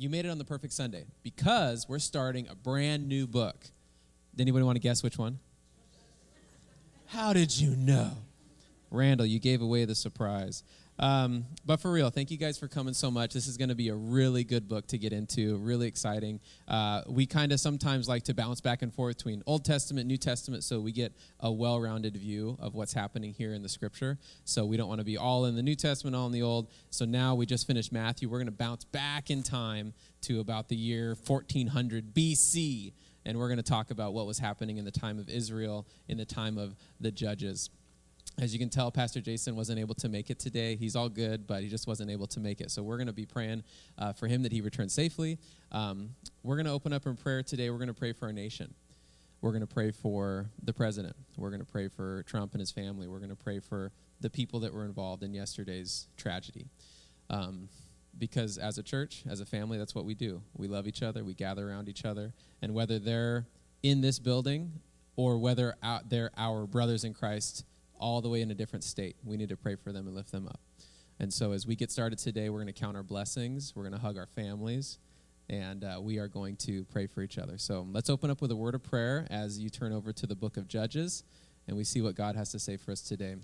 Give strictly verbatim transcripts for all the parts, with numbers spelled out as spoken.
you made it on the perfect Sunday because we're starting a brand new book. Did anybody want to guess which one? How did you know? Randall, you gave away the surprise. Um, but for real, thank you guys for coming so much. This is going to be a really good book to get into, really exciting. Uh, we kind of sometimes like to bounce back and forth between Old Testament, New Testament, so we get a well-rounded view of what's happening here in the Scripture. So we don't want to be all in the New Testament, all in the Old. So now we just finished Matthew. We're going to bounce back in time to about the year fourteen hundred B C, and we're going to talk about what was happening in the time of Israel, in the time of the Judges. As you can tell, Pastor Jason wasn't able to make it today. He's all good, but he just wasn't able to make it. So we're going to be praying uh, for him that he returns safely. Um, we're going to open up in prayer today. We're going to pray for our nation. We're going to pray for the president. We're going to pray for Trump and his family. We're going to pray for the people that were involved in yesterday's tragedy. Um, because as a church, as a family, that's what we do. We love each other. We gather around each other. And whether they're in this building or whether out they're our brothers in Christ all the way in a different state, we need to pray for them and lift them up. And so as we get started today, we're going to count our blessings. We're going to hug our families. And uh, we are going to pray for each other. So let's open up with a word of prayer as you turn over to the book of Judges, and we see what God has to say for us today.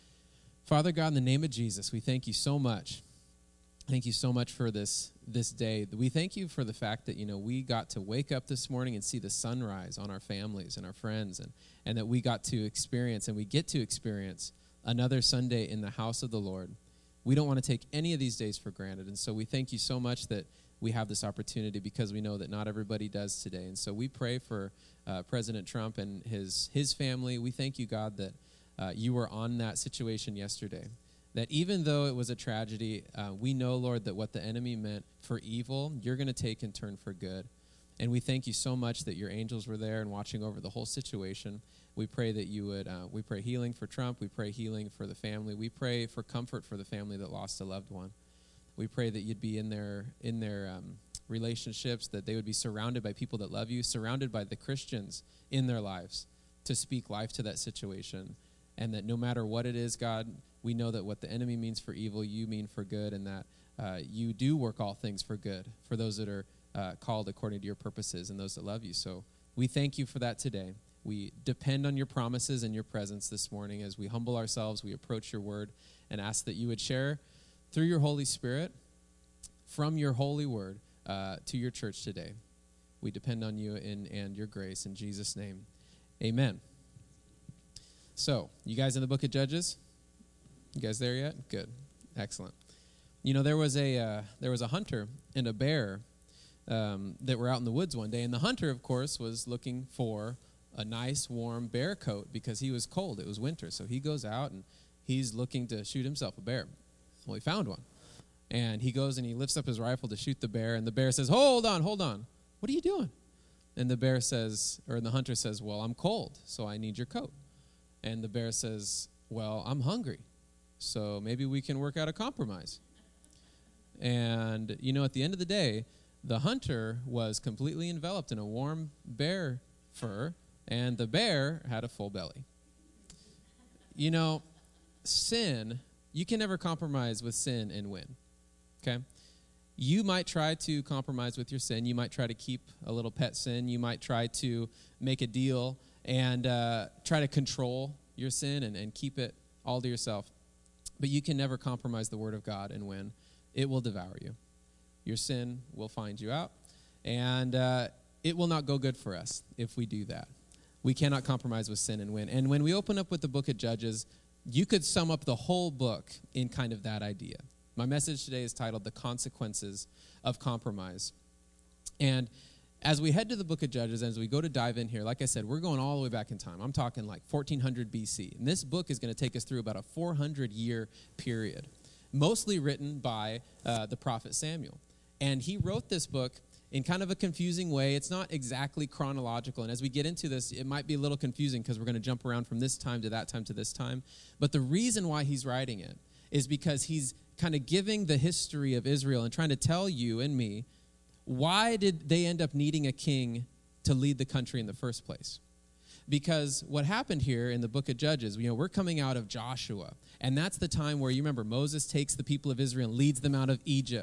Father God, in the name of Jesus, we thank you so much. Thank you so much for this this day. We thank you for the fact that, you know, we got to wake up this morning and see the sunrise on our families and our friends, and, and that we got to experience, and we get to experience another Sunday in the house of the Lord. We don't want to take any of these days for granted, and so we thank you so much that we have this opportunity because we know that not everybody does today. And so we pray for uh, President Trump and his his family. We thank you, God, that uh, you were on that situation yesterday. That even though it was a tragedy, uh, we know, Lord, that what the enemy meant for evil, you're going to take and turn for good. And we thank you so much that your angels were there and watching over the whole situation. We pray that you would, uh, we pray healing for Trump. We pray healing for the family. We pray for comfort for the family that lost a loved one. We pray that you'd be in their, in their um, relationships, that they would be surrounded by people that love you, surrounded by the Christians in their lives to speak life to that situation. And that no matter what it is, God, we know that what the enemy means for evil, you mean for good, and that uh, you do work all things for good for those that are uh, called according to your purposes and those that love you. So we thank you for that today. We depend on your promises and your presence this morning as we humble ourselves, we approach your word, and ask that you would share through your Holy Spirit from your holy word uh, to your church today. We depend on you in, and your grace. In Jesus' name, amen. So, you guys in the book of Judges? You guys there yet? Good. Excellent. You know, there was a uh, there was a hunter and a bear um, that were out in the woods one day, and the hunter, of course, was looking for a nice, warm bear coat because he was cold. It was winter, so he goes out, and he's looking to shoot himself a bear. Well, he found one, and he goes and he lifts up his rifle to shoot the bear, and the bear says, hold on, hold on. What are you doing? And the bear says, or the hunter says, well, I'm cold, so I need your coat. And the bear says, well, I'm hungry, so maybe we can work out a compromise. And, you know, at the end of the day, the hunter was completely enveloped in a warm bear fur, and the bear had a full belly. You know, sin, you can never compromise with sin and win, okay? You might try to compromise with your sin. You might try to keep a little pet sin. You might try to make a deal and uh, try to control your sin and, and keep it all to yourself. But you can never compromise the word of God and win. It will devour you. Your sin will find you out, and uh, it will not go good for us if we do that. We cannot compromise with sin and win. And when we open up with the book of Judges, you could sum up the whole book in kind of that idea. My message today is titled The Consequences of Compromise. And as we head to the book of Judges, as we go to dive in here, like I said, we're going all the way back in time. I'm talking like fourteen hundred B C. And this book is going to take us through about a four hundred year period, mostly written by uh, the prophet Samuel. And he wrote this book in kind of a confusing way. It's not exactly chronological. And as we get into this, it might be a little confusing because we're going to jump around from this time to that time to this time. But the reason why he's writing it is because he's kind of giving the history of Israel and trying to tell you and me, why did they end up needing a king to lead the country in the first place? Because what happened here in the book of Judges, you know, we're coming out of Joshua, and that's the time where, you remember, Moses takes the people of Israel and leads them out of Egypt.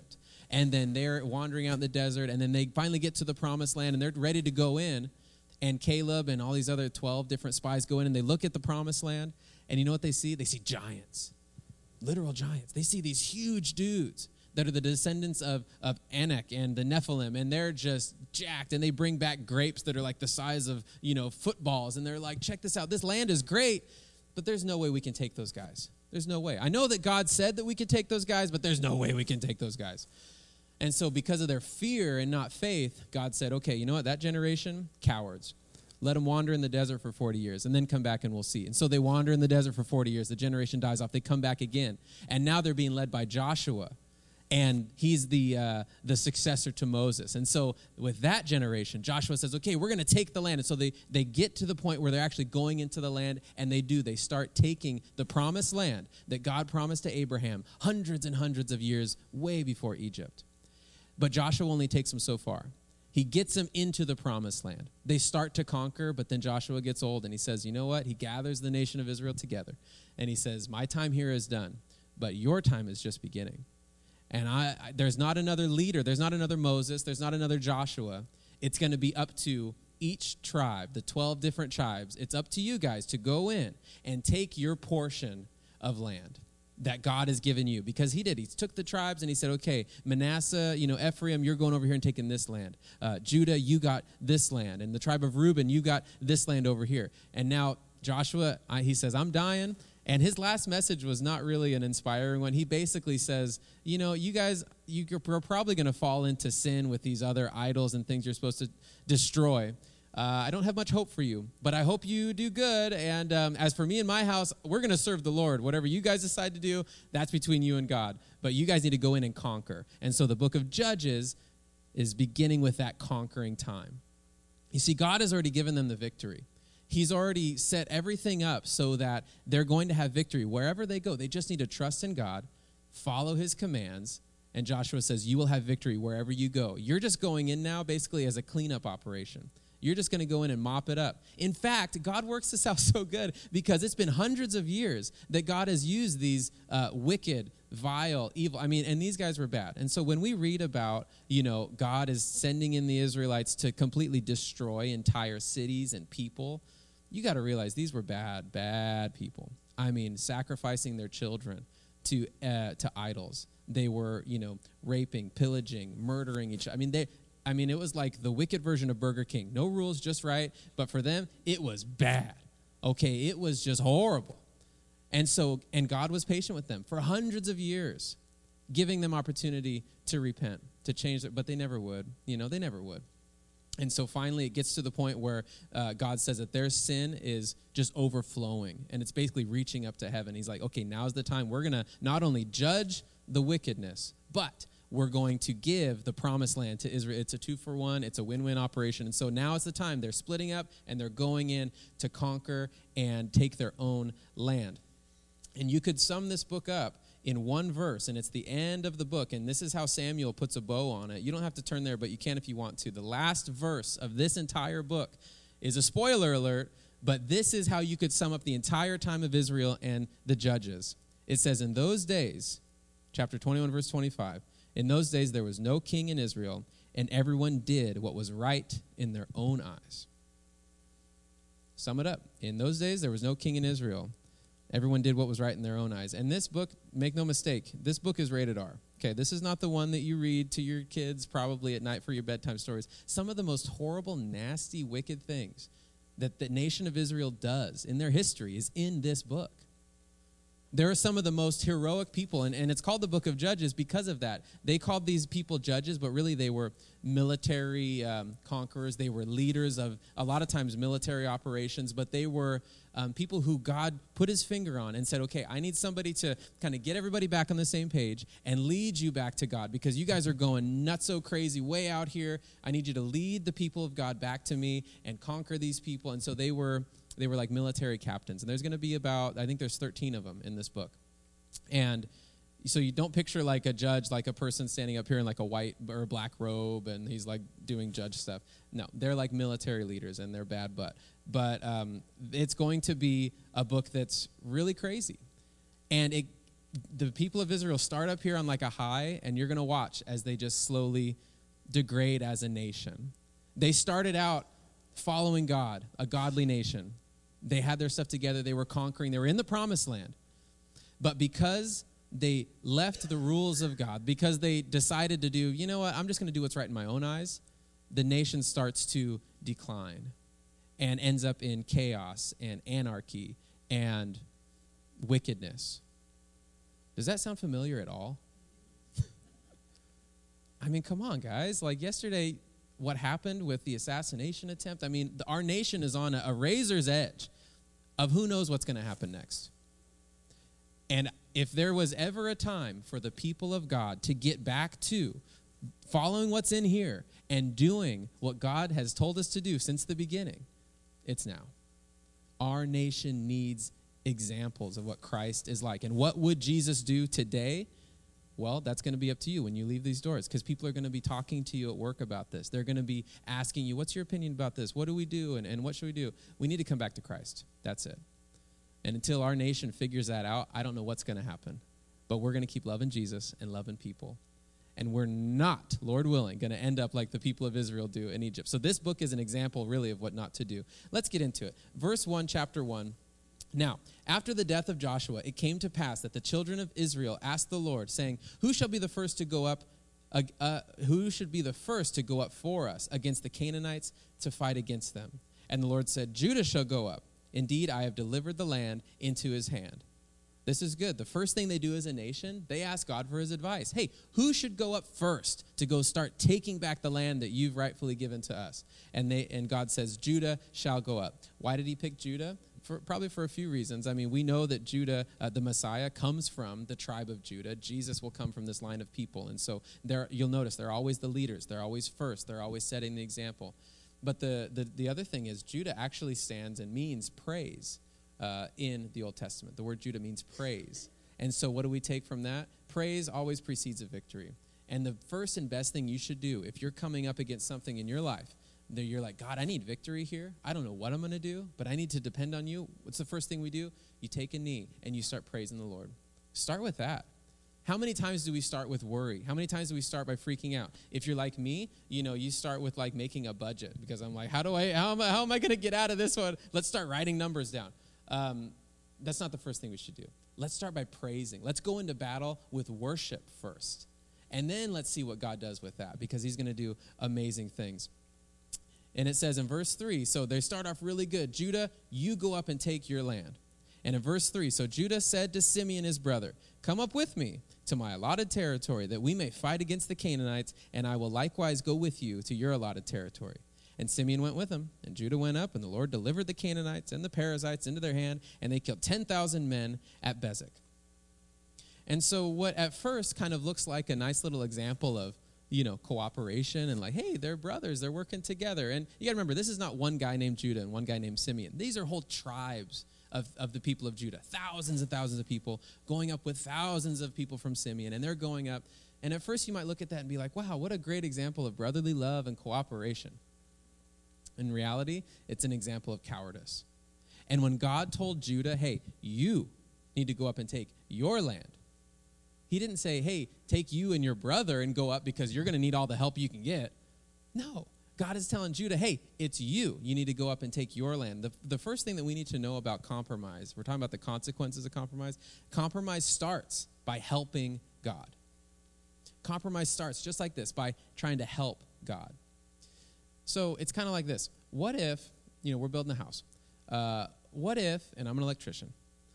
and then they're wandering out in the desert, and then they finally get to the promised land, and they're ready to go in, and Caleb and all these other twelve different spies go in, and they look at the promised land, and you know what they see? They see giants, literal giants. They see these huge dudes that are the descendants of, of Anak and the Nephilim, and they're just jacked, and they bring back grapes that are like the size of, you know, footballs, and they're like, check this out, this land is great, but there's no way we can take those guys. There's no way. I know that God said that we could take those guys, but there's no way we can take those guys. And so because of their fear and not faith, God said, okay, you know what, that generation, cowards. Let them wander in the desert for forty years, and then come back and we'll see. And so they wander in the desert for forty years. The generation dies off. They come back again. And now they're being led by Joshua. And he's the uh, the successor to Moses. And so with that generation, Joshua says, okay, we're going to take the land. And so they, they get to the point where they're actually going into the land, and they do. They start taking the promised land that God promised to Abraham hundreds and hundreds of years way before Egypt. But Joshua only takes them so far. He gets them into the promised land. They start to conquer, but then Joshua gets old, and he says, you know what? He gathers the nation of Israel together, and he says, my time here is done, but your time is just beginning. And I, I, there's not another leader. There's not another Moses. There's not another Joshua. It's going to be up to each tribe, the twelve different tribes. It's up to you guys to go in and take your portion of land that God has given you. Because he did. He took the tribes and he said, okay, Manasseh, you know, Ephraim, you're going over here and taking this land. Uh, Judah, you got this land. And the tribe of Reuben, you got this land over here. And now Joshua, I, he says, I'm dying. And his last message was not really an inspiring one. He basically says, you know, you guys, you're probably going to fall into sin with these other idols and things you're supposed to destroy. Uh, I don't have much hope for you, but I hope you do good. And um, as for me and my house, we're going to serve the Lord. Whatever you guys decide to do, that's between you and God. But you guys need to go in and conquer. And so the book of Judges is beginning with that conquering time. You see, God has already given them the victory. He's already set everything up so that they're going to have victory wherever they go. They just need to trust in God, follow his commands, and Joshua says, you will have victory wherever you go. You're just going in now basically as a cleanup operation. You're just going to go in and mop it up. In fact, God works this out so good because it's been hundreds of years that God has used these uh, wicked, vile, evil. I mean, and these guys were bad. And so when we read about, you know, God is sending in the Israelites to completely destroy entire cities and people, you got to realize these were bad, bad people. I mean, sacrificing their children to uh, to idols. They were, you know, raping, pillaging, murdering each other. I mean, they. I mean, it was like the wicked version of Burger King. No rules, just right. But for them, it was bad. Okay, it was just horrible. And so, and God was patient with them for hundreds of years, giving them opportunity to repent, to change it. But they never would. You know, they never would. And so finally it gets to the point where uh, God says that their sin is just overflowing. And it's basically reaching up to heaven. He's like, okay, now's the time. We're going to not only judge the wickedness, but we're going to give the promised land to Israel. It's a two for one. It's a win-win operation. And so now is the time. They're splitting up and they're going in to conquer and take their own land. And you could sum this book up in one verse, and it's the end of the book, and this is how Samuel puts a bow on it. You don't have to turn there, but you can if you want to. The last verse of this entire book is a spoiler alert, but this is how you could sum up the entire time of Israel and the judges. It says, in those days, chapter twenty-one, verse twenty-five, in those days there was no king in Israel, and everyone did what was right in their own eyes. Sum it up. In those days there was no king in Israel. Everyone did what was right in their own eyes. And this book, make no mistake, this book is rated R. Okay, this is not the one that you read to your kids probably at night for your bedtime stories. Some of the most horrible, nasty, wicked things that the nation of Israel does in their history is in this book. There are some of the most heroic people, and, and it's called the Book of Judges because of that. They called these people judges, but really they were military um, conquerors. They were leaders of, a lot of times, military operations, but they were um, people who God put his finger on and said, okay, I need somebody to kind of get everybody back on the same page and lead you back to God because you guys are going nutso crazy way out here. I need you to lead the people of God back to me and conquer these people. And so they were... They were like military captains. And there's going to be about, I think there's thirteen of them in this book. And so you don't picture like a judge, like a person standing up here in like a white or a black robe and he's like doing judge stuff. No, they're like military leaders and they're bad butt. But um, it's going to be a book that's really crazy. And it the people of Israel start up here on like a high, and you're going to watch as they just slowly degrade as a nation. They started out following God, a godly nation. They had their stuff together. They were conquering. They were in the promised land. But because they left the rules of God, because they decided to do, you know what, I'm just going to do what's right in my own eyes, the nation starts to decline and ends up in chaos and anarchy and wickedness. Does that sound familiar at all? I mean, come on, guys. Like yesterday, what happened with the assassination attempt? I mean, the, our nation is on a, a razor's edge of who knows what's going to happen next. And if there was ever a time for the people of God to get back to following what's in here and doing what God has told us to do since the beginning, it's now. Our nation needs examples of what Christ is like. And what would Jesus do today? Well, that's going to be up to you when you leave these doors, because people are going to be talking to you at work about this. They're going to be asking you, what's your opinion about this? What do we do? And, and what should we do? We need to come back to Christ. That's it. And until our nation figures that out, I don't know what's going to happen. But we're going to keep loving Jesus and loving people. And we're not, Lord willing, going to end up like the people of Israel do in Egypt. So this book is an example, really, of what not to do. Let's get into it. Verse one, chapter one. Now, after the death of Joshua, it came to pass that the children of Israel asked the Lord, saying, Who shall be the first to go up? Uh, uh, who should be the first to go up for us against the Canaanites to fight against them? And the Lord said, Judah shall go up. Indeed, I have delivered the land into his hand. This is good. The first thing they do as a nation, they ask God for his advice. Hey, who should go up first to go start taking back the land that you've rightfully given to us? And they and God says, Judah shall go up. Why did he pick Judah? For, probably for a few reasons. I mean, we know that Judah, uh, the Messiah, comes from the tribe of Judah. Jesus will come from this line of people. And so they're, you'll notice they're always the leaders. They're always first. They're always setting the example. But the, the, the other thing is Judah actually stands and means praise uh, in the Old Testament. The word Judah means praise. And so what do we take from that? Praise always precedes a victory. And the first and best thing you should do if you're coming up against something in your life, that you're like, God, I need victory here. I don't know what I'm going to do, but I need to depend on you. What's the first thing we do? You take a knee and you start praising the Lord. Start with that. How many times do we start with worry? How many times do we start by freaking out? If you're like me, you know, you start with like making a budget, because I'm like, how do I, how am I, how am I going to get out of this one? Let's start writing numbers down. Um, that's not the first thing we should do. Let's start by praising. Let's go into battle with worship first. And then let's see what God does with that, because he's going to do amazing things. And it says in verse three, so they start off really good. Judah, you go up and take your land. And in verse three, so Judah said to Simeon his brother, come up with me to my allotted territory, that we may fight against the Canaanites, and I will likewise go with you to your allotted territory. And Simeon went with him, and Judah went up, and the Lord delivered the Canaanites and the Perizzites into their hand, and they killed ten thousand men at Bezek. And so what at first kind of looks like a nice little example of, you know, cooperation and like, hey, they're brothers, they're working together. And you got to remember, this is not one guy named Judah and one guy named Simeon. These are whole tribes of, of the people of Judah, thousands and thousands of people going up with thousands of people from Simeon, and they're going up. And at first you might look at that and be like, wow, what a great example of brotherly love and cooperation. In reality, it's an example of cowardice. And when God told Judah, hey, you need to go up and take your land, he didn't say, hey, take you and your brother and go up because you're going to need all the help you can get. No. God is telling Judah, hey, it's you. You need to go up and take your land. The, the first thing that we need to know about compromise, we're talking about the consequences of compromise. Compromise starts by helping God. Compromise starts just like this, by trying to help God. So it's kind of like this. What if, you know, we're building a house. Uh, what if, and I'm an electrician,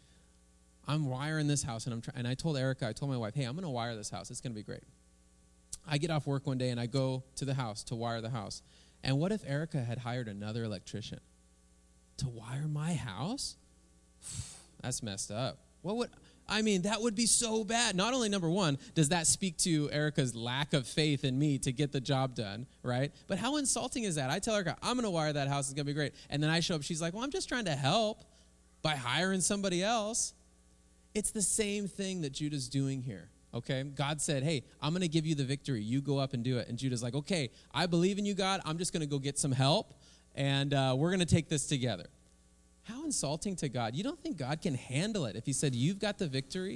I'm wiring this house, and I'm try- and I told Erica, I told my wife, hey, I'm going to wire this house. It's going to be great. I get off work one day, and I go to the house to wire the house. And what if Erica had hired another electrician to wire my house? That's messed up. What would, I mean, that would be so bad. Not only, number one, does that speak to Erica's lack of faith in me to get the job done, right? But how insulting is that? I tell Erica, I'm going to wire that house. It's going to be great. And then I show up. She's like, well, I'm just trying to help by hiring somebody else. It's the same thing that Judah's doing here, okay? God said, hey, I'm going to give you the victory. You go up and do it. And Judah's like, okay, I believe in you, God. I'm just going to go get some help, and uh, we're going to take this together. How insulting to God. You don't think God can handle it if he said, you've got the victory?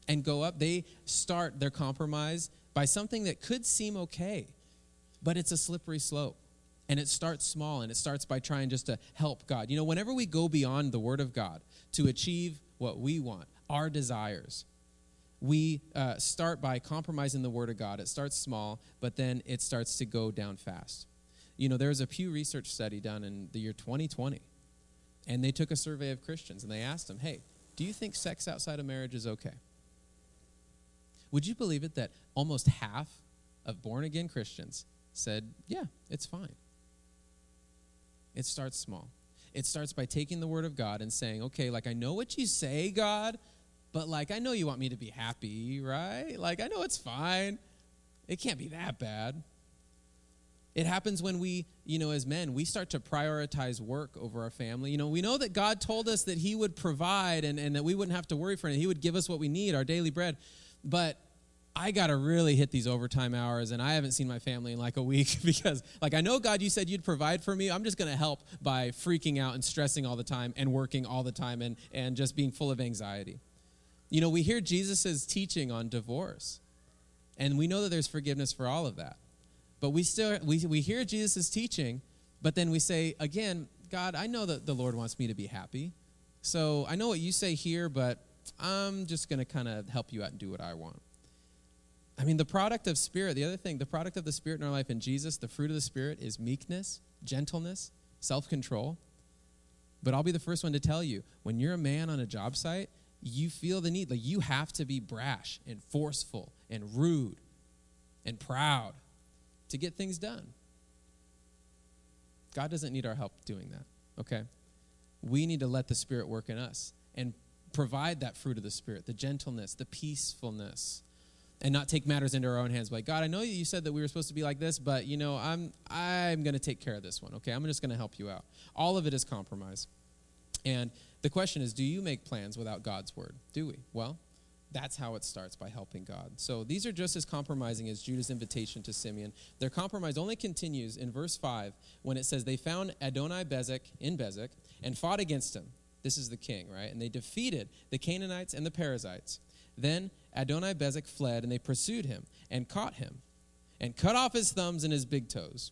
and go up. They start their compromise by something that could seem okay, but it's a slippery slope. And it starts small, and it starts by trying just to help God. You know, whenever we go beyond the Word of God to achieve what we want, our desires, we uh, start by compromising the Word of God. It starts small, but then it starts to go down fast. You know, there was a Pew Research study done in the year twenty twenty, and they took a survey of Christians, and they asked them, hey, do you think sex outside of marriage is okay? Would you believe it that almost half of born-again Christians said, yeah, it's fine. It starts small. It starts by taking the Word of God and saying, okay, like, I know what you say, God, but, like, I know you want me to be happy, right? Like, I know it's fine. It can't be that bad. It happens when we, you know, as men, we start to prioritize work over our family. You know, we know that God told us that he would provide and, and that we wouldn't have to worry for it. He would give us what we need, our daily bread. But I got to really hit these overtime hours, and I haven't seen my family in like a week because, like, I know, God, you said you'd provide for me. I'm just going to help by freaking out and stressing all the time and working all the time and, and just being full of anxiety. You know, we hear Jesus' teaching on divorce, and we know that there's forgiveness for all of that. But we still, we, we hear Jesus' teaching, but then we say, again, God, I know that the Lord wants me to be happy. So I know what you say here, but I'm just going to kind of help you out and do what I want. I mean, the product of Spirit, the other thing, the product of the Spirit in our life in Jesus, the fruit of the Spirit is meekness, gentleness, self-control. But I'll be the first one to tell you, when you're a man on a job site, you feel the need, like you have to be brash and forceful and rude and proud to get things done. God doesn't need our help doing that, okay? We need to let the Spirit work in us and provide that fruit of the Spirit, the gentleness, the peacefulness, and not take matters into our own hands. Like, God, I know you said that we were supposed to be like this, but, you know, I'm I'm going to take care of this one, okay? I'm just going to help you out. All of it is compromise. And the question is, do you make plans without God's word? Do we? Well, that's how it starts, by helping God. So these are just as compromising as Judah's invitation to Simeon. Their compromise only continues in verse five when it says they found Adoni-Bezek in Bezek and fought against him. This is the king, right? And they defeated the Canaanites and the Perizzites. Then Adoni-Bezek fled, and they pursued him and caught him and cut off his thumbs and his big toes.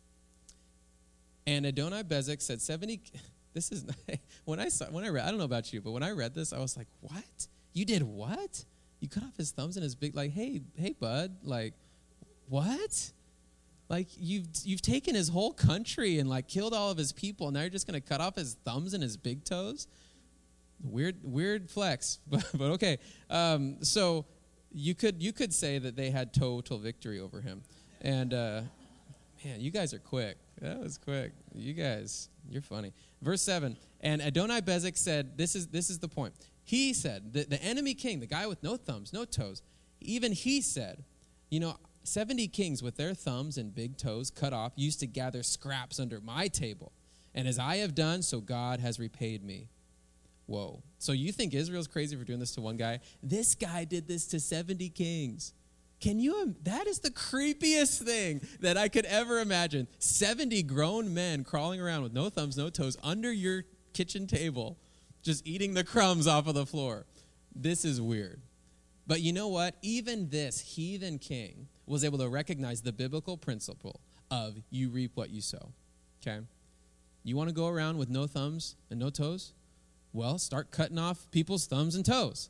And Adoni-Bezek said seventy... This is... When I saw, when I read... I don't know about you, but when I read this, I was like, what? You did what? You cut off his thumbs and his big... Like, hey, hey, bud. Like, what? Like, you've you've taken his whole country and, like, killed all of his people, and now you're just going to cut off his thumbs and his big toes? Weird, weird flex, but, but okay. Um, so you could you could say that they had total victory over him, and uh, man, you guys are quick. That was quick. You guys, you're funny. Verse seven. And Adoni-Bezek said, "This is this is the point." He said, the, the enemy king, the guy with no thumbs, no toes, even he said, "You know, seventy kings with their thumbs and big toes cut off used to gather scraps under my table, and as I have done, so God has repaid me." Whoa. So you think Israel's crazy for doing this to one guy? This guy did this to seventy kings. Can you, that is the creepiest thing that I could ever imagine. seventy grown men crawling around with no thumbs, no toes under your kitchen table, just eating the crumbs off of the floor. This is weird. But you know what? Even this heathen king was able to recognize the biblical principle of you reap what you sow. Okay? You want to go around with no thumbs and no toes? Well, start cutting off people's thumbs and toes.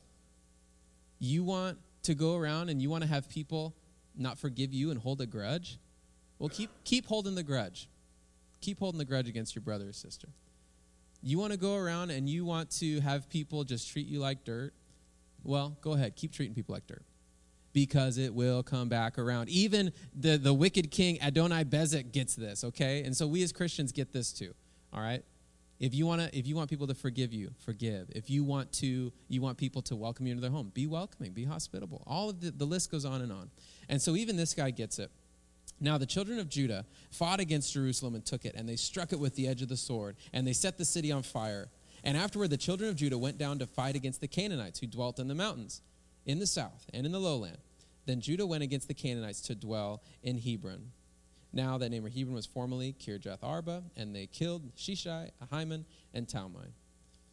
You want to go around and you want to have people not forgive you and hold a grudge? Well, keep keep holding the grudge. Keep holding the grudge against your brother or sister. You want to go around and you want to have people just treat you like dirt? Well, go ahead. Keep treating people like dirt, because it will come back around. Even the, the wicked king Adoni-Bezek gets this, okay? And so we as Christians get this too, all right? If you want to, if you want people to forgive you, forgive. If you want to, you want people to welcome you into their home, be welcoming, be hospitable. All of the, the list goes on and on. And so even this guy gets it. Now the children of Judah fought against Jerusalem and took it, and they struck it with the edge of the sword, and they set the city on fire. And afterward, the children of Judah went down to fight against the Canaanites who dwelt in the mountains, in the south and in the lowland. Then Judah went against the Canaanites to dwell in Hebron. Now that name of Hebron was formerly Kirjath Arba, and they killed Shishai, Ahiman, and Talmai.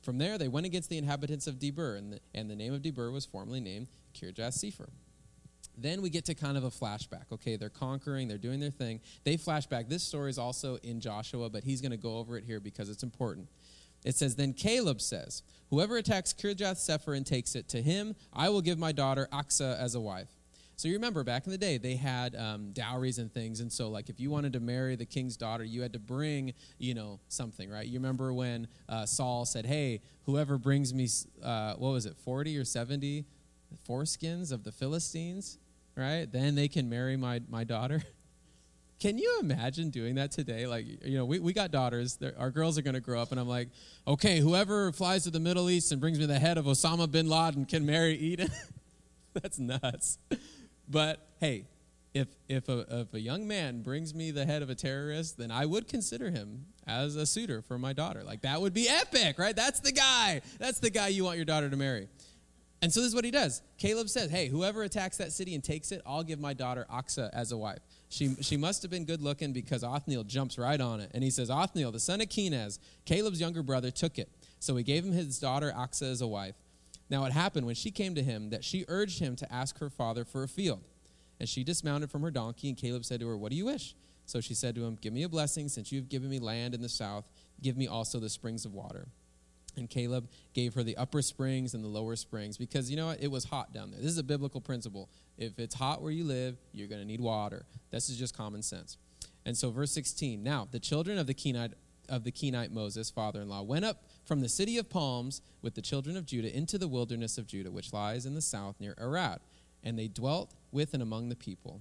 From there, they went against the inhabitants of Debir, and the, and the name of Debir was formerly named Kirjath-Sepher. Then we get to kind of a flashback. Okay, they're conquering, they're doing their thing. They flash back. This story is also in Joshua, but he's going to go over it here because it's important. It says, then Caleb says, whoever attacks Kirjath-Sepher and takes it, to him I will give my daughter Achsah as a wife. So you remember back in the day, they had um, dowries and things. And so like if you wanted to marry the king's daughter, you had to bring, you know, something, right? You remember when uh, Saul said, hey, whoever brings me, uh, what was it, forty or seventy foreskins of the Philistines, right? Then they can marry my, my daughter. Can you imagine doing that today? Like, you know, we, we got daughters. They're, our girls are going to grow up, and I'm like, okay, whoever flies to the Middle East and brings me the head of Osama bin Laden can marry Eden. That's nuts. But, hey, if if a, if a young man brings me the head of a terrorist, then I would consider him as a suitor for my daughter. Like, that would be epic, right? That's the guy. That's the guy you want your daughter to marry. And so this is what he does. Caleb says, hey, whoever attacks that city and takes it, I'll give my daughter Achsah as a wife. She she must have been good looking because Othniel jumps right on it. And he says, Othniel, the son of Kenaz, Caleb's younger brother, took it. So he gave him his daughter Achsah as a wife. Now it happened when she came to him that she urged him to ask her father for a field. And she dismounted from her donkey, and Caleb said to her, what do you wish? So she said to him, give me a blessing. Since you have given me land in the south, give me also the springs of water. And Caleb gave her the upper springs and the lower springs because, you know what, it was hot down there. This is a biblical principle. If it's hot where you live, you're going to need water. This is just common sense. And so verse sixteen, now the children of the Kenite, of the Kenite Moses, father-in-law, went up from the city of palms with the children of Judah into the wilderness of Judah, which lies in the south near Arad. And they dwelt with and among the people.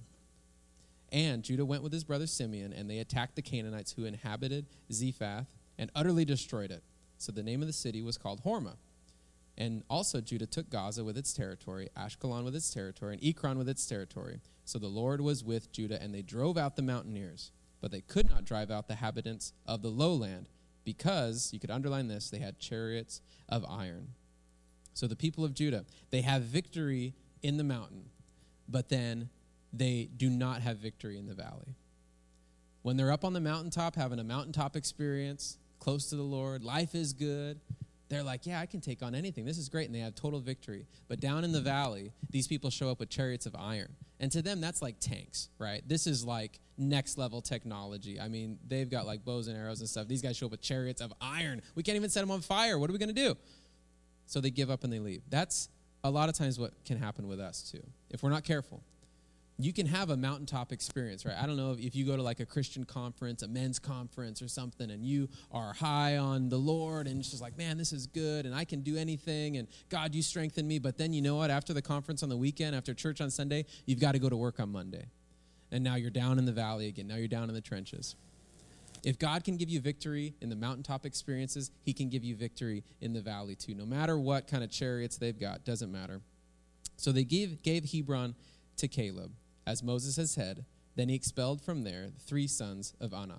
And Judah went with his brother Simeon, and they attacked the Canaanites who inhabited Zephath and utterly destroyed it. So the name of the city was called Hormah. And also Judah took Gaza with its territory, Ashkelon with its territory, and Ekron with its territory. So the Lord was with Judah, and they drove out the mountaineers. But they could not drive out the inhabitants of the lowland because, you could underline this, they had chariots of iron. So the people of Judah, they have victory in the mountain, but then they do not have victory in the valley. When they're up on the mountaintop, having a mountaintop experience, close to the Lord, life is good, they're like, yeah, I can take on anything. This is great, and they have total victory. But down in the valley, these people show up with chariots of iron. And to them, that's like tanks, right? This is like next level technology. I mean, they've got like bows and arrows and stuff. These guys show up with chariots of iron. We can't even set them on fire. What are we going to do? So they give up and they leave. That's a lot of times what can happen with us too, if we're not careful. You can have a mountaintop experience, right? I don't know if, if you go to like a Christian conference, a men's conference or something, and you are high on the Lord, and it's just like, man, this is good, and I can do anything, and God, you strengthen me. But then you know what? After the conference on the weekend, after church on Sunday, you've got to go to work on Monday. And now you're down in the valley again. Now you're down in the trenches. If God can give you victory in the mountaintop experiences, he can give you victory in the valley too. No matter what kind of chariots they've got, doesn't matter. So they gave, gave Hebron to Caleb, as Moses has said. Then he expelled from there the three sons of Anak.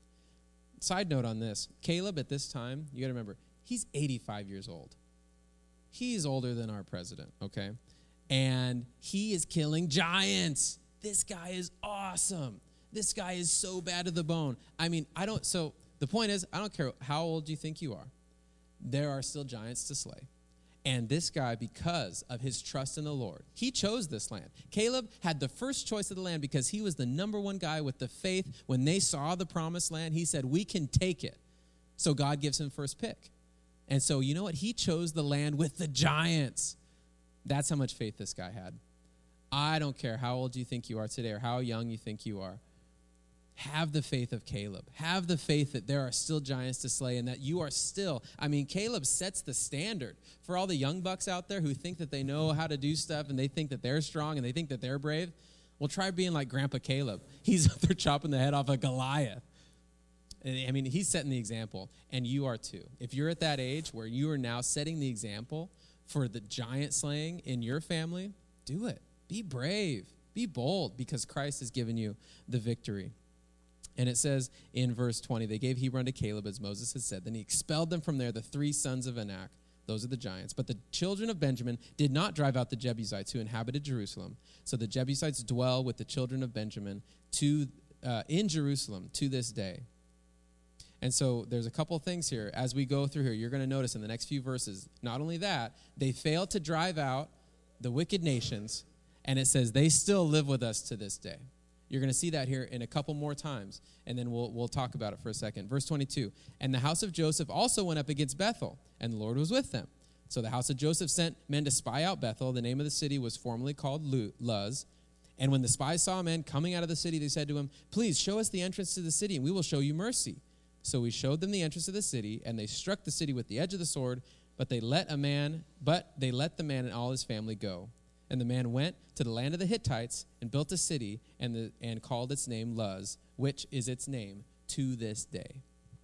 Side note on this, Caleb at this time, you got to remember, he's eighty-five years old. He's older than our president, okay? And he is killing giants. This guy is awesome. This guy is so bad to the bone. I mean, I don't, so the point is, I don't care how old you think you are. There are still giants to slay. And this guy, because of his trust in the Lord, he chose this land. Caleb had the first choice of the land because he was the number one guy with the faith. When they saw the promised land, he said, we can take it. So God gives him first pick. And so you know what? He chose the land with the giants. That's how much faith this guy had. I don't care how old you think you are today or how young you think you are. Have the faith of Caleb. Have the faith that there are still giants to slay and that you are still, I mean, Caleb sets the standard for all the young bucks out there who think that they know how to do stuff and they think that they're strong and they think that they're brave. Well, try being like Grandpa Caleb. He's up there chopping the head off of Goliath. I mean, he's setting the example, and you are too. If you're at that age where you are now setting the example for the giant slaying in your family, do it. Be brave. Be bold because Christ has given you the victory. And it says in verse twenty, they gave Hebron to Caleb as Moses had said. Then he expelled them from there, the three sons of Anak. Those are the giants. But the children of Benjamin did not drive out the Jebusites who inhabited Jerusalem. So the Jebusites dwell with the children of Benjamin to uh, in Jerusalem to this day. And so there's a couple things here. As we go through here, you're going to notice in the next few verses, not only that, they failed to drive out the wicked nations, and it says they still live with us to this day. You're going to see that here in a couple more times, and then we'll we'll talk about it for a second. Verse twenty-two, and the house of Joseph also went up against Bethel, and the Lord was with them. So the house of Joseph sent men to spy out Bethel. The name of the city was formerly called Luz. And when the spies saw men coming out of the city, they said to him, please show us the entrance to the city, and we will show you mercy. So we showed them the entrance of the city, and they struck the city with the edge of the sword, but they let a man, but they let the man and all his family go. And the man went to the land of the Hittites and built a city and the, and called its name Luz, which is its name to this day.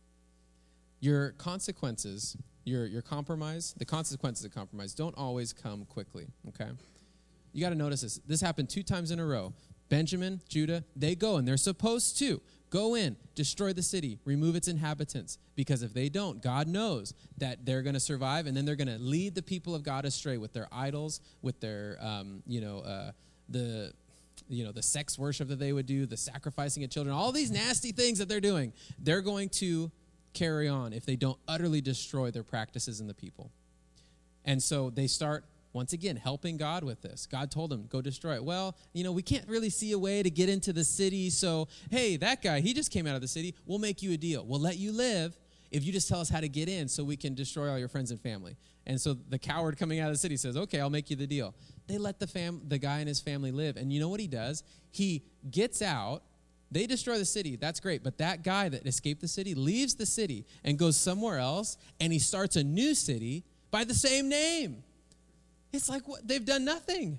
Your consequences, your your compromise, the consequences of compromise don't always come quickly, okay? You got to notice this. This happened two times in a row. Benjamin, Judah, they go, and they're supposed to go in, destroy the city, remove its inhabitants, because if they don't, God knows that they're going to survive, and then they're going to lead the people of God astray with their idols, with their, um, you know, uh, the, you know, the sex worship that they would do, the sacrificing of children, all these nasty things that they're doing. They're going to carry on if they don't utterly destroy their practices in the people. And so they start, once again, helping God with this. God told them, go destroy it. Well, you know, we can't really see a way to get into the city, so, hey, that guy, he just came out of the city. We'll make you a deal. We'll let you live if you just tell us how to get in so we can destroy all your friends and family. And so the coward coming out of the city says, okay, I'll make you the deal. They let the fam- the guy and his family live. And you know what he does? He gets out. They destroy the city. That's great. But that guy that escaped the city leaves the city and goes somewhere else, and he starts a new city by the same name. It's like what, they've done nothing.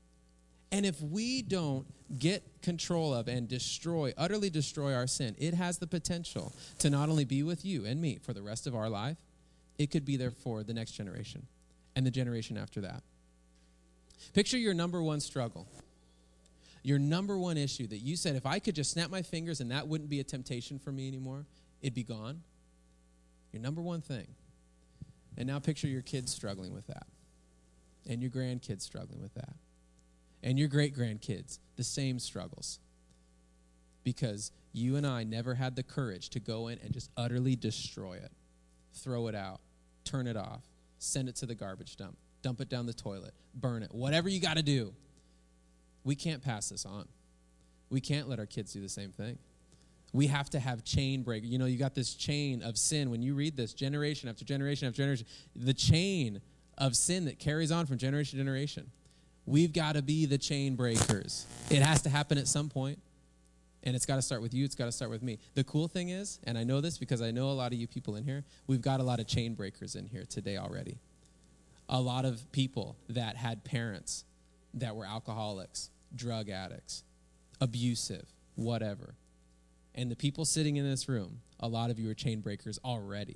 And if we don't get control of and destroy, utterly destroy our sin, it has the potential to not only be with you and me for the rest of our life, it could be there for the next generation and the generation after that. Picture your number one struggle, your number one issue that you said, if I could just snap my fingers and that wouldn't be a temptation for me anymore, it'd be gone. Your number one thing. And now picture your kids struggling with that. And your grandkids struggling with that. And your great-grandkids, the same struggles. Because you and I never had the courage to go in and just utterly destroy it. Throw it out. Turn it off. Send it to the garbage dump. Dump it down the toilet. Burn it. Whatever you got to do. We can't pass this on. We can't let our kids do the same thing. We have to have chain break. You know, you got this chain of sin. When you read this, generation after generation after generation, the chain of sin that carries on from generation to generation. We've got to be the chain breakers. It has to happen at some point, and it's got to start with you. It's got to start with me. The cool thing is, and I know this because I know a lot of you people in here, we've got a lot of chain breakers in here today already. A lot of people that had parents that were alcoholics, drug addicts, abusive, whatever. And the people sitting in this room, a lot of you are chain breakers already.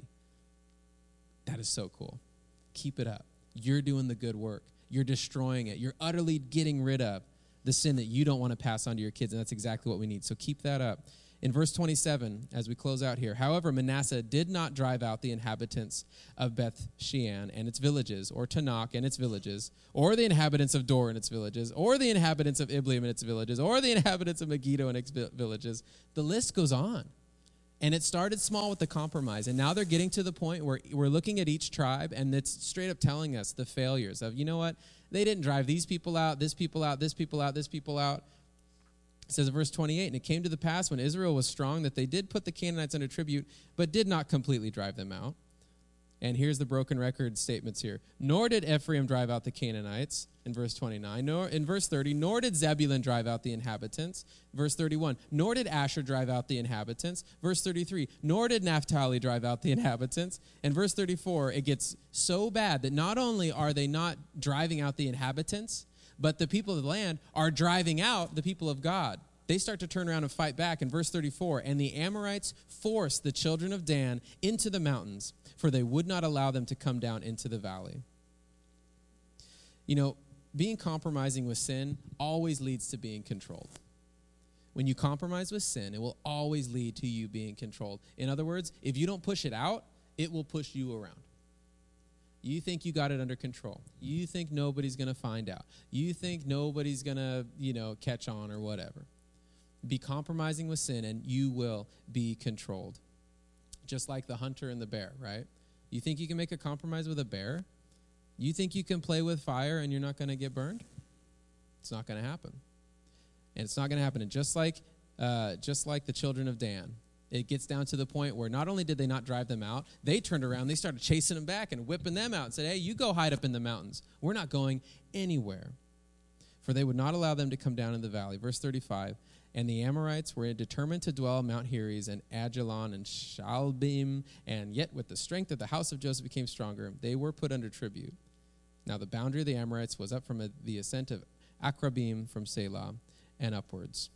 That is so cool. Keep it up. You're doing the good work. You're destroying it. You're utterly getting rid of the sin that you don't want to pass on to your kids, and that's exactly what we need. So keep that up. In verse twenty-seven, as we close out here, however, Manasseh did not drive out the inhabitants of Beth Shean and its villages, or Tanakh and its villages, or the inhabitants of Dor and its villages, or the inhabitants of Ibleam and its villages, or the inhabitants of Megiddo and its villages. The list goes on. And it started small with the compromise, and now they're getting to the point where we're looking at each tribe, and it's straight up telling us the failures of, you know what, they didn't drive these people out, this people out, this people out, this people out. It says in verse twenty-eight, and it came to the pass when Israel was strong that they did put the Canaanites under tribute, but did not completely drive them out. And here's the broken record statements here. Nor did Ephraim drive out the Canaanites, in verse twenty-nine. Nor, in verse thirty, nor did Zebulun drive out the inhabitants. Verse thirty-one, nor did Asher drive out the inhabitants. Verse thirty-three, nor did Naphtali drive out the inhabitants. And verse thirty-four, it gets so bad that not only are they not driving out the inhabitants, but the people of the land are driving out the people of God. They start to turn around and fight back in verse thirty-four. And the Amorites forced the children of Dan into the mountains, for they would not allow them to come down into the valley. You know, being compromising with sin always leads to being controlled. When you compromise with sin, it will always lead to you being controlled. In other words, if you don't push it out, it will push you around. You think you got it under control. You think nobody's going to find out. You think nobody's going to, you know, catch on or whatever. Be compromising with sin and you will be controlled. just like the hunter and the bear, right? You think you can make a compromise with a bear? You think you can play with fire and you're not going to get burned? It's not going to happen. And it's not going to happen. And just like, uh, just like the children of Dan, it gets down to the point where not only did they not drive them out, they turned around, they started chasing them back and whipping them out and said, hey, you go hide up in the mountains. We're not going anywhere. For they would not allow them to come down in the valley. Verse thirty-five, and the Amorites were determined to dwell in Mount Heres and Ajalon and Shalbim, and yet with the strength of the house of Joseph became stronger, they were put under tribute. Now the boundary of the Amorites was up from a, the ascent of Akrabim from Selah and upwards.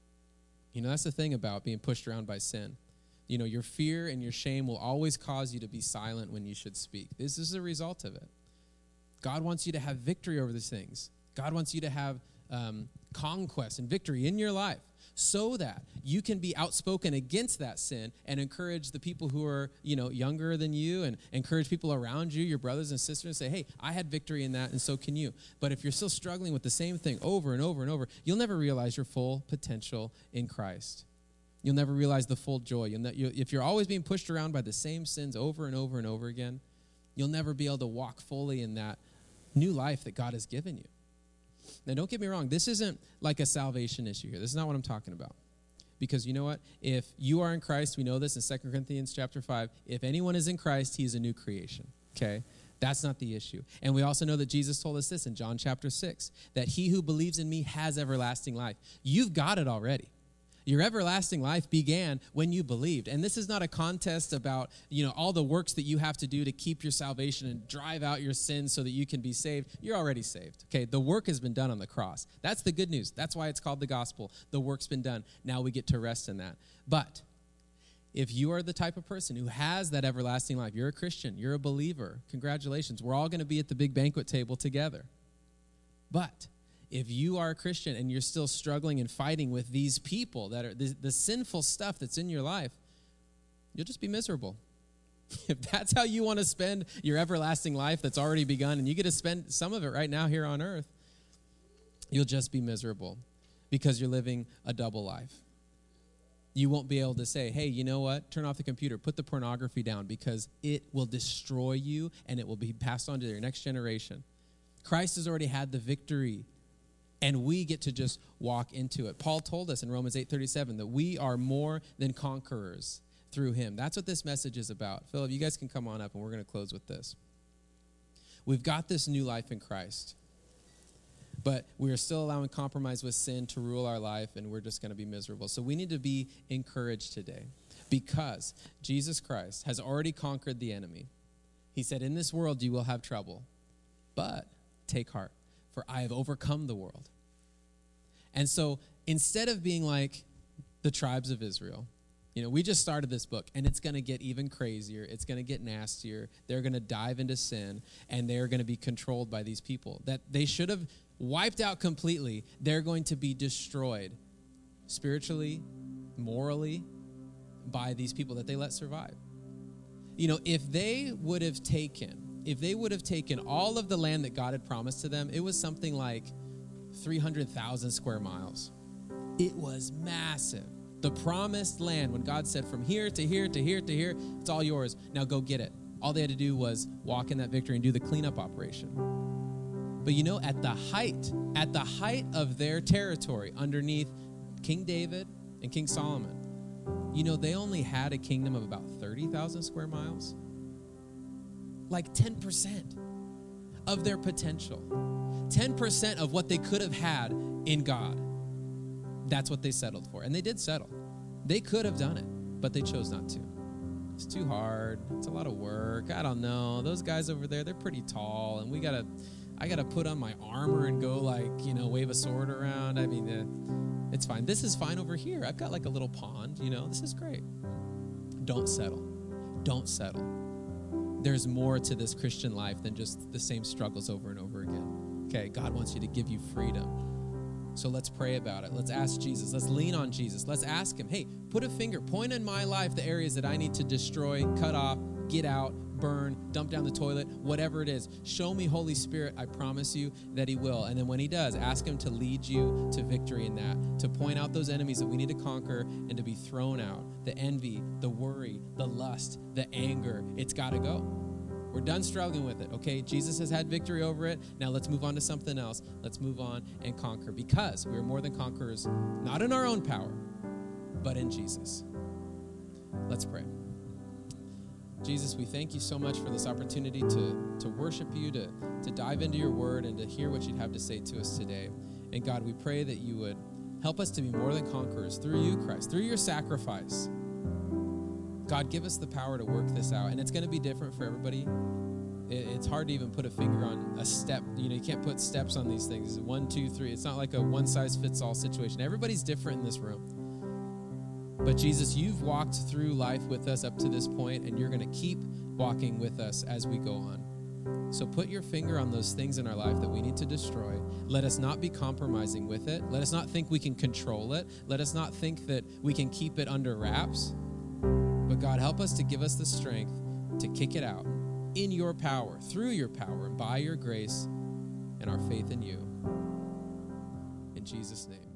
You know, that's the thing about being pushed around by sin. You know, your fear and your shame will always cause you to be silent when you should speak. This is a result of it. God wants you to have victory over these things. God wants you to have um, conquest and victory in your life so that you can be outspoken against that sin and encourage the people who are, you know, younger than you, and encourage people around you, your brothers and sisters, and say, hey, I had victory in that, and so can you. But if you're still struggling with the same thing over and over and over, you'll never realize your full potential in Christ. You'll never realize the full joy. You'll ne- you, if you're always being pushed around by the same sins over and over and over again, you'll never be able to walk fully in that new life that God has given you. Now, don't get me wrong. This isn't like a salvation issue here. This is not what I'm talking about. Because you know what? If you are in Christ, we know this in Second Corinthians chapter five, if anyone is in Christ, he is a new creation, okay? That's not the issue. And we also know that Jesus told us this in John chapter six, that he who believes in me has everlasting life. You've got it already. Your everlasting life began when you believed. And this is not a contest about, you know, all the works that you have to do to keep your salvation and drive out your sins so that you can be saved. You're already saved. Okay, the work has been done on the cross. That's the good news. That's why it's called the gospel. The work's been done. Now we get to rest in that. But if you are the type of person who has that everlasting life, you're a Christian, you're a believer, congratulations. We're all going to be at the big banquet table together. But if you are a Christian and you're still struggling and fighting with these people that are the, the sinful stuff that's in your life, you'll just be miserable. If that's how you want to spend your everlasting life that's already begun, and you get to spend some of it right now here on earth, you'll just be miserable because you're living a double life. You won't be able to say, hey, you know what? Turn off the computer, put the pornography down, because it will destroy you and it will be passed on to your next generation. Christ has already had the victory, and we get to just walk into it. Paul told us in Romans eight thirty-seven that we are more than conquerors through him. That's what this message is about. Philip, you guys can come on up, and we're going to close with this. We've got this new life in Christ, but we are still allowing compromise with sin to rule our life, and we're just going to be miserable. So we need to be encouraged today, because Jesus Christ has already conquered the enemy. He said, in this world you will have trouble, but take heart, for I have overcome the world. And so instead of being like the tribes of Israel, you know, we just started this book, and it's going to get even crazier. It's going to get nastier. They're going to dive into sin, and they're going to be controlled by these people that they should have wiped out completely. They're going to be destroyed spiritually, morally, by these people that they let survive. You know, if they would have taken If they would have taken all of the land that God had promised to them, it was something like three hundred thousand square miles. It was massive. The promised land, when God said from here to here to here to here, it's all yours. Now go get it. All they had to do was walk in that victory and do the cleanup operation. But you know, at the height, at the height of their territory underneath King David and King Solomon, you know, they only had a kingdom of about thirty thousand square miles. Like ten percent of their potential. ten percent of what they could have had in God. That's what they settled for. And they did settle. They could have done it, but they chose not to. It's too hard. It's a lot of work. I don't know. Those guys over there, they're pretty tall, and we got to, I got to put on my armor and go like, you know, wave a sword around. I mean, uh, it's fine. This is fine over here. I've got like a little pond, you know. This is great. Don't settle. Don't settle. There's more to this Christian life than just the same struggles over and over again. Okay, God wants you to give you freedom. So let's pray about it. Let's ask Jesus. Let's lean on Jesus. Let's ask him, hey, put a finger, point in my life the areas that I need to destroy, cut off, get out, burn, dump down the toilet, whatever it is. Show me, Holy Spirit. I promise you that he will. And then when he does, ask him to lead you to victory in that, to point out those enemies that we need to conquer and to be thrown out. The envy, the worry, the lust, the anger. It's got to go. We're done struggling with it, okay? Jesus has had victory over it. Now let's move on to something else. Let's move on and conquer, because we are more than conquerors, not in our own power, but in Jesus. Let's pray. Jesus, we thank you so much for this opportunity to, to worship you, to, to dive into your word, and to hear what you'd have to say to us today. And God, we pray that you would help us to be more than conquerors through you, Christ, through your sacrifice. God, give us the power to work this out. And it's going to be different for everybody. It, it's hard to even put a finger on a step. You know, you can't put steps on these things. One, two, three. It's not like a one-size-fits-all situation. Everybody's different in this room. But Jesus, you've walked through life with us up to this point, and you're going to keep walking with us as we go on. So put your finger on those things in our life that we need to destroy. Let us not be compromising with it. Let us not think we can control it. Let us not think that we can keep it under wraps. But God, help us to give us the strength to kick it out in your power, through your power, and by your grace and our faith in you. In Jesus' name.